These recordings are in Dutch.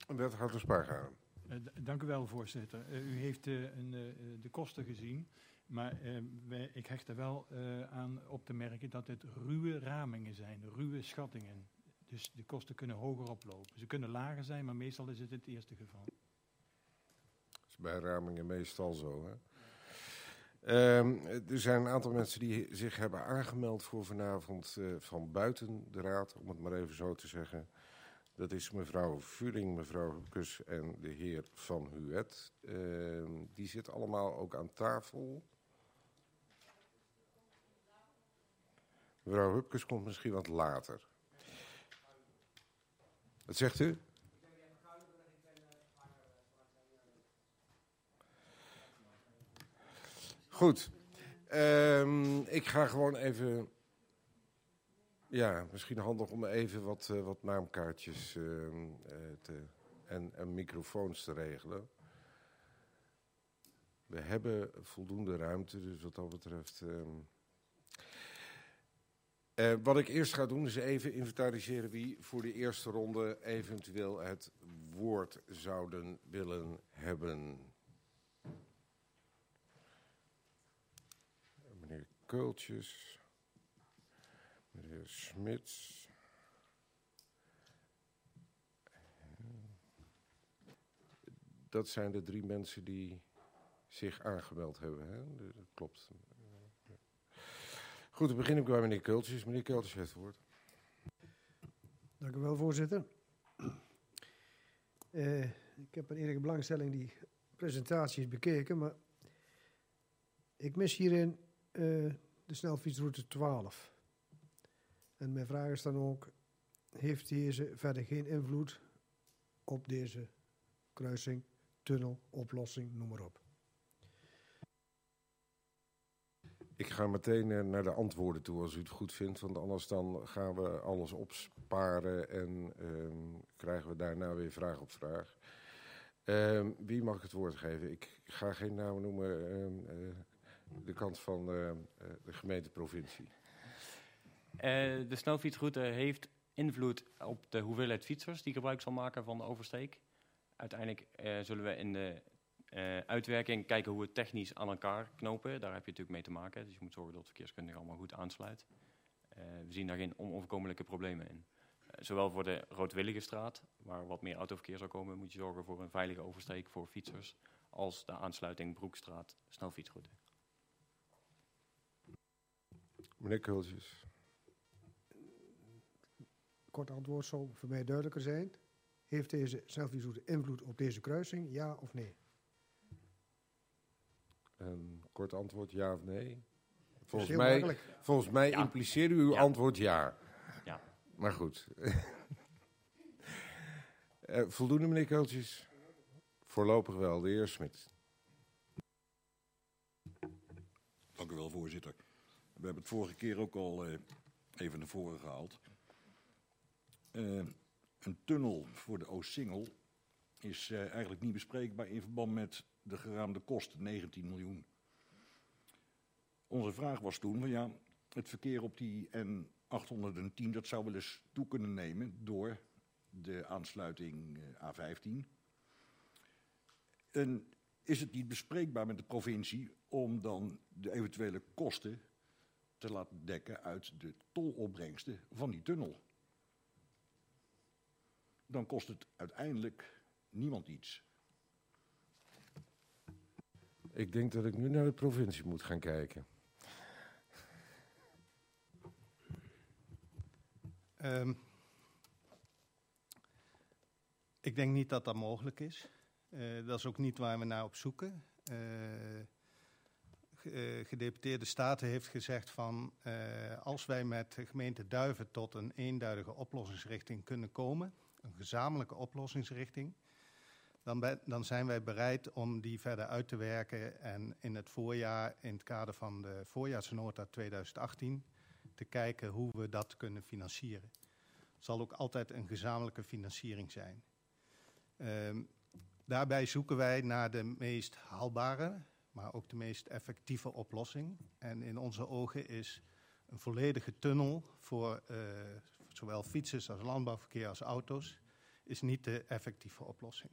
Wethouder Sparga. Dank u wel, voorzitter. U heeft de kosten gezien, maar ik hecht er wel aan op te merken dat het ruwe ramingen zijn, ruwe schattingen. Dus de kosten kunnen hoger oplopen. Ze kunnen lager zijn, maar meestal is het eerste geval. Dat is bij ramingen meestal zo, hè? Er zijn een aantal mensen die zich hebben aangemeld voor vanavond van buiten de raad, om het maar even zo te zeggen. Dat is mevrouw Vuring, mevrouw Hupkes en de heer Van Huet. Die zitten allemaal ook aan tafel. Mevrouw Hupkes komt misschien wat later. Wat zegt u? Goed. Ik ga gewoon even... Ja, misschien handig om even wat naamkaartjes en microfoons te regelen. We hebben voldoende ruimte, dus wat dat betreft... wat ik eerst ga doen is even inventariseren wie voor de eerste ronde eventueel het woord zouden willen hebben. Meneer Keultjes, meneer Smits. Dat zijn de 3 mensen die zich aangemeld hebben, hè? Dat klopt. Goed, dan begin ik bij meneer Keultjes. Meneer Keultjes heeft het woord. Dank u wel, voorzitter. Ik heb met enige belangstelling die presentaties bekeken, maar ik mis hierin de snelfietsroute 12. En mijn vraag is dan ook, heeft deze verder geen invloed op deze kruising, tunnel, oplossing, noem maar op? Ik ga meteen naar de antwoorden toe als u het goed vindt, want anders dan gaan we alles opsparen en krijgen we daarna weer vraag op vraag. Wie mag ik het woord geven? Ik ga geen namen noemen, de kant van de gemeente provincie. De snelfietsroute heeft invloed op de hoeveelheid fietsers die gebruik zal maken van de oversteek. Uiteindelijk zullen we in de uitwerking kijken hoe we technisch aan elkaar knopen. Daar heb je natuurlijk mee te maken. Dus je moet zorgen dat het verkeerskundige allemaal goed aansluit. We zien daar geen onoverkomelijke problemen in. Zowel voor de Roodwilligenstraat, waar wat meer autoverkeer zou komen, moet je zorgen voor een veilige oversteek voor fietsers, als de aansluiting Broekstraat snelfietsroute. Meneer Keultjes. Kort antwoord zal voor mij duidelijker zijn. Heeft deze snelfietsroute invloed op deze kruising, ja of nee? Een kort antwoord, ja of nee? Volgens mij ja. impliceert u uw antwoord ja. Ja. Maar goed. Voldoende, meneer Keultjes? Voorlopig wel. De heer Smit. Dank u wel, voorzitter. We hebben het vorige keer ook al even naar voren gehaald. Een tunnel voor de Oostsingel is eigenlijk niet bespreekbaar in verband met de geraamde kosten, 19 miljoen. Onze vraag was toen, van ja, het verkeer op die N810, dat zou wel eens toe kunnen nemen door de aansluiting A15. En is het niet bespreekbaar met de provincie om dan de eventuele kosten te laten dekken uit de tolopbrengsten van die tunnel? Dan kost het uiteindelijk niemand iets. Ik denk dat ik nu naar de provincie moet gaan kijken. Ik denk niet dat dat mogelijk is. Dat is ook niet waar we naar op zoeken. Gedeputeerde Staten heeft gezegd van als wij met de gemeente Duiven tot een eenduidige oplossingsrichting kunnen komen, een gezamenlijke oplossingsrichting, dan zijn wij bereid om die verder uit te werken en in het voorjaar, in het kader van de voorjaarsnota 2018, te kijken hoe we dat kunnen financieren. Het zal ook altijd een gezamenlijke financiering zijn. Daarbij zoeken wij naar de meest haalbare, maar ook de meest effectieve oplossing. En in onze ogen is een volledige tunnel voor zowel fietsers als landbouwverkeer als auto's is niet de effectieve oplossing.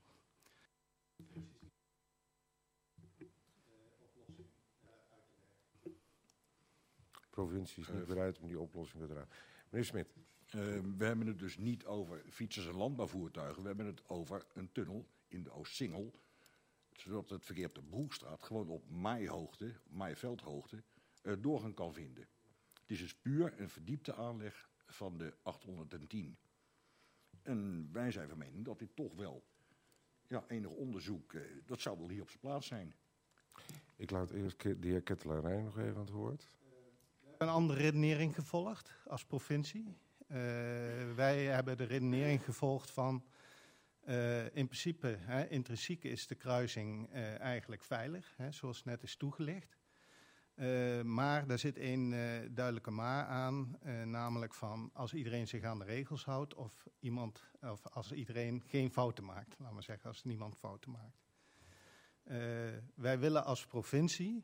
De provincie is niet bereid om die oplossing te dragen. Meneer Smit. We hebben het dus niet over fietsers en landbouwvoertuigen. We hebben het over een tunnel in de Oostsingel. Zodat het verkeer op de Broekstraat gewoon op maaiveldhoogte doorgang kan vinden. Het is dus puur een verdiepte aanleg van de 810. En wij zijn van mening dat dit toch wel enig onderzoek, dat zou wel hier op zijn plaats zijn. Ik laat eerst de heer Kettelarij nog even aan het woord. We hebben een andere redenering gevolgd als provincie. Wij hebben de redenering gevolgd van, in principe, intrinsiek is de kruising eigenlijk veilig, zoals net is toegelicht. Maar daar zit een duidelijke maar aan, namelijk van als iedereen zich aan de regels houdt of als iedereen geen fouten maakt. Laten we zeggen, als niemand fouten maakt. Wij willen als provincie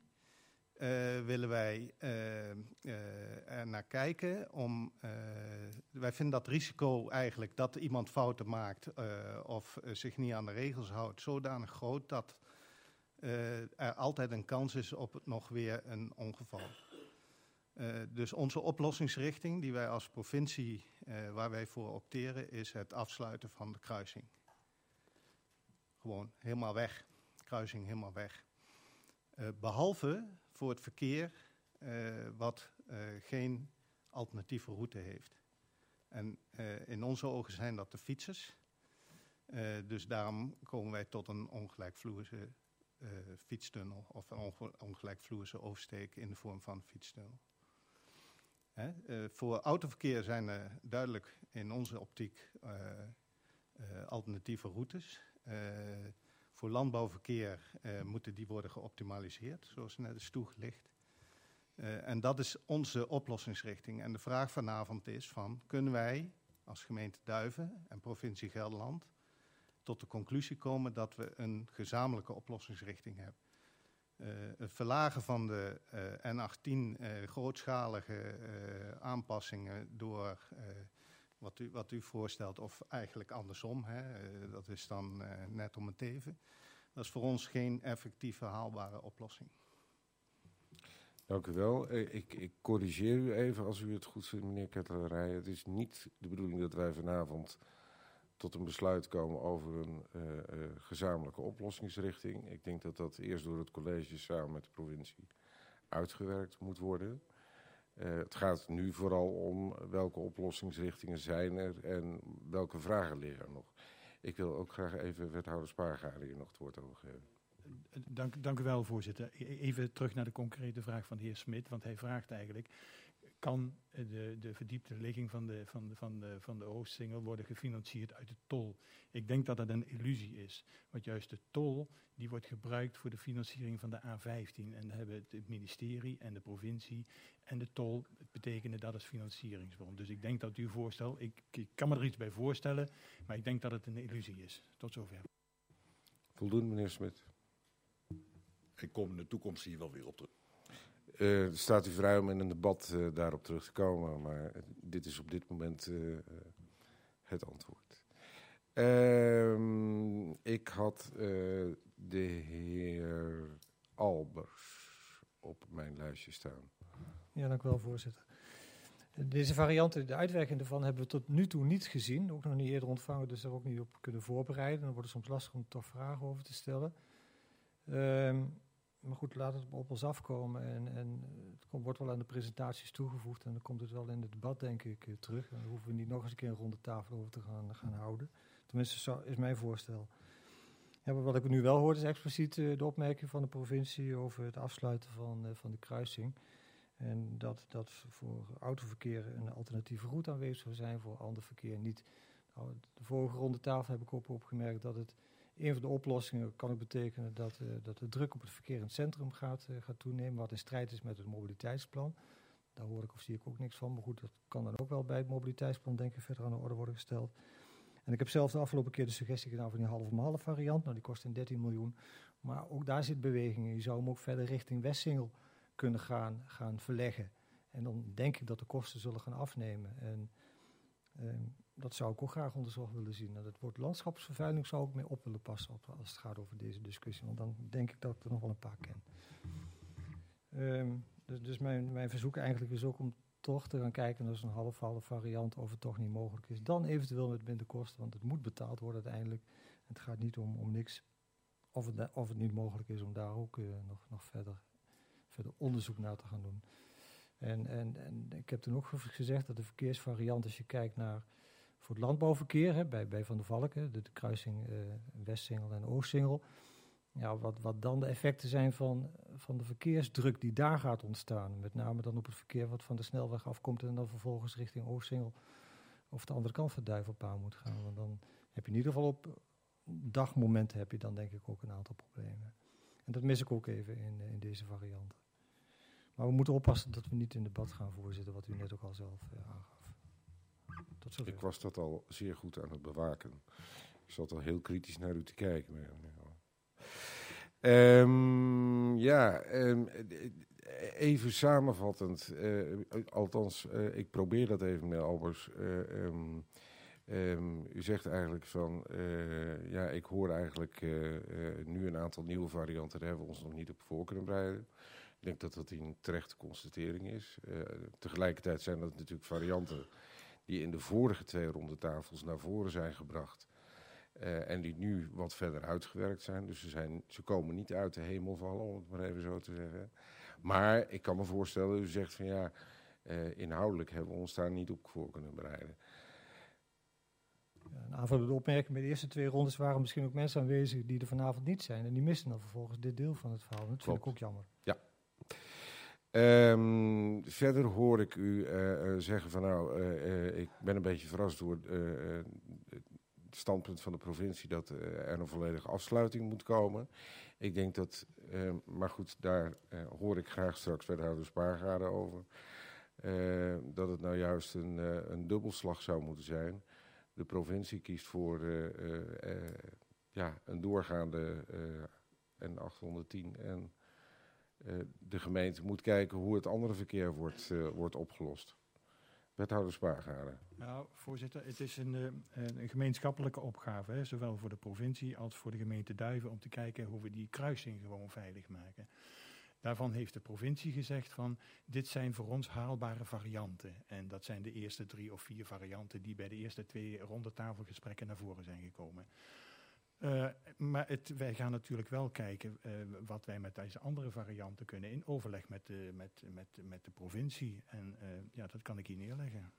er naar kijken. Wij vinden dat risico eigenlijk dat iemand fouten maakt of zich niet aan de regels houdt zodanig groot dat er altijd een kans is op nog weer een ongeval. Dus onze oplossingsrichting die wij als provincie, waar wij voor opteren, is het afsluiten van de kruising. Gewoon helemaal weg. Kruising helemaal weg. Behalve voor het verkeer wat geen alternatieve route heeft. En in onze ogen zijn dat de fietsers. Dus daarom komen wij tot een ongelijkvloerse fietstunnel of een ongelijkvloerse oversteek in de vorm van een fietstunnel. Voor autoverkeer zijn er duidelijk in onze optiek alternatieve routes. Voor landbouwverkeer moeten die worden geoptimaliseerd, zoals net is toegelicht. En dat is onze oplossingsrichting. En de vraag vanavond is van, kunnen wij als gemeente Duiven en provincie Gelderland tot de conclusie komen dat we een gezamenlijke oplossingsrichting hebben. Het verlagen van de N18, grootschalige aanpassingen door wat u voorstelt, of eigenlijk andersom, dat is dan net om het even. Dat is voor ons geen effectieve haalbare oplossing. Dank u wel. Ik corrigeer u even als u het goed vindt, meneer Kettelarij. Het is niet de bedoeling dat wij vanavond tot een besluit komen over een gezamenlijke oplossingsrichting. Ik denk dat dat eerst door het college samen met de provincie uitgewerkt moet worden. Het gaat nu vooral om welke oplossingsrichtingen zijn er en welke vragen liggen er nog. Ik wil ook graag even wethouder Spaargade hier nog het woord over geven. Dank u wel, voorzitter. Even terug naar de concrete vraag van de heer Smit, want hij vraagt eigenlijk, kan de verdiepte ligging van de Oostsingel worden gefinancierd uit de tol? Ik denk dat dat een illusie is. Want juist de tol die wordt gebruikt voor de financiering van de A15. En dan hebben het ministerie en de provincie en de tol betekenen dat als financieringsbron. Dus ik denk dat uw voorstel, ik kan me er iets bij voorstellen, maar ik denk dat het een illusie is. Tot zover. Voldoende, meneer Smit. Ik kom in de toekomst hier wel weer op terug. Staat u vrij om in een debat daarop terug te komen, maar dit is op dit moment het antwoord. Ik had de heer Albers op mijn lijstje staan. Ja, dank u wel, voorzitter. Deze varianten, de uitwerking daarvan, hebben we tot nu toe niet gezien. Ook nog niet eerder ontvangen, dus daar ook niet op kunnen voorbereiden. Dan wordt het soms lastig om toch vragen over te stellen. Maar goed, laat het op ons afkomen. En het wordt wel aan de presentaties toegevoegd. En dan komt het wel in het debat, denk ik, terug. Dan hoeven we niet nog eens een keer een ronde tafel over te gaan houden. Tenminste, is mijn voorstel. Ja, maar wat ik nu wel hoor, is expliciet de opmerking van de provincie over het afsluiten van de kruising. En dat voor autoverkeer een alternatieve route aanwezig zou zijn, voor ander verkeer niet. Nou, de vorige ronde tafel heb ik ook opgemerkt dat het een van de oplossingen kan ook betekenen dat de druk op het verkeer in het centrum gaat toenemen, wat in strijd is met het mobiliteitsplan. Daar hoor ik of zie ik ook niks van, maar goed, dat kan dan ook wel bij het mobiliteitsplan, denk ik, verder aan de orde worden gesteld. En ik heb zelf de afgelopen keer de suggestie gedaan van die half-om-half variant. Nou, die kost in 13 miljoen. Maar ook daar zit beweging in. Je zou hem ook verder richting Westsingel kunnen gaan verleggen. En dan denk ik dat de kosten zullen gaan afnemen. En dat zou ik ook graag onderzocht willen zien. Nou, het woord landschapsvervuiling zou ik mee op willen passen als het gaat over deze discussie. Want dan denk ik dat ik er nog wel een paar ken. Dus mijn verzoek eigenlijk is ook om toch te gaan kijken naar zo'n half-half variant of het toch niet mogelijk is. Dan eventueel met minder kosten, want het moet betaald worden uiteindelijk. En het gaat niet om niks. Of het niet mogelijk is om daar ook nog verder onderzoek naar te gaan doen. En ik heb toen ook gezegd dat de verkeersvariant, als je kijkt naar voor het landbouwverkeer, hè, bij Van der Valk, de kruising Westsingel en Oostsingel. Ja, wat dan de effecten zijn van de verkeersdruk die daar gaat ontstaan. Met name dan op het verkeer wat van de snelweg afkomt en dan vervolgens richting Oostsingel of de andere kant van Duivelpaan moet gaan. Want dan heb je in ieder geval op dagmomenten heb je dan denk ik ook een aantal problemen. En dat mis ik ook even in deze variant. Maar we moeten oppassen dat we niet in debat gaan voorzitten, wat u net ook al zelf aangaf. Tot zover. Ik was dat al zeer goed aan het bewaken. Ik zat al heel kritisch naar u te kijken. Even samenvattend. Althans, ik probeer dat even, meneer Albers. U zegt eigenlijk van, ik hoor eigenlijk nu een aantal nieuwe varianten, daar hebben we ons nog niet op voor kunnen bereiden. Ik denk dat dat een terechte constatering is. Tegelijkertijd zijn dat natuurlijk varianten die in de vorige 2 rondetafels naar voren zijn gebracht. En die nu wat verder uitgewerkt zijn. Dus ze komen niet uit de hemel vallen, om het maar even zo te zeggen. Maar ik kan me voorstellen, u zegt van inhoudelijk hebben we ons daar niet op voor kunnen bereiden. Een aanvullende opmerking. Bij de eerste 2 rondes waren misschien ook mensen aanwezig die er vanavond niet zijn. En die missen dan vervolgens dit deel van het verhaal. Dat vind ik ook jammer. Ja. Verder hoor ik u zeggen van ik ben een beetje verrast door het standpunt van de provincie dat er een volledige afsluiting moet komen. Ik denk dat, maar goed, daar hoor ik graag straks wethouder Spaargade over. Dat het nou juist een dubbelslag zou moeten zijn. De provincie kiest voor een doorgaande N810 en de gemeente moet kijken hoe het andere verkeer wordt opgelost. Wethouder Spaargade. Nou, voorzitter, het is een gemeenschappelijke opgave, hè, zowel voor de provincie als voor de gemeente Duiven, om te kijken hoe we die kruising gewoon veilig maken. Daarvan heeft de provincie gezegd van, dit zijn voor ons haalbare varianten. En dat zijn de eerste 3 of 4 varianten die bij de eerste 2 rondetafelgesprekken naar voren zijn gekomen. Maar wij gaan natuurlijk wel kijken wat wij met deze andere varianten kunnen in overleg met de provincie. En dat kan ik hier neerleggen.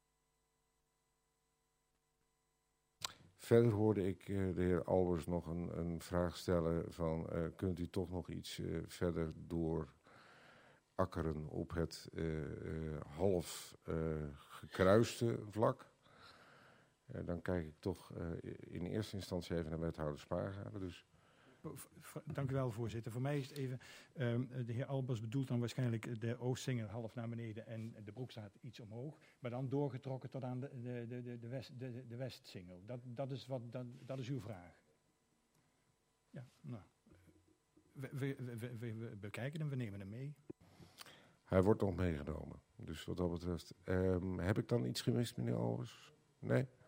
Verder hoorde ik de heer Albers nog een vraag stellen van, kunt u toch nog iets verder doorakkeren op het half gekruiste vlak? Dan kijk ik toch in eerste instantie even naar wethouder Spaargade. Dus. Dank u wel, voorzitter. Voor mij is het even, de heer Albers bedoelt dan waarschijnlijk de Oostsingel half naar beneden en de Broekstraat iets omhoog, maar dan doorgetrokken tot aan de Westsingel. Dat is uw vraag. Ja, nou. We bekijken hem, we nemen hem mee. Hij wordt nog meegenomen. Dus wat dat betreft. Heb ik dan iets gemist, meneer Albers? Nee?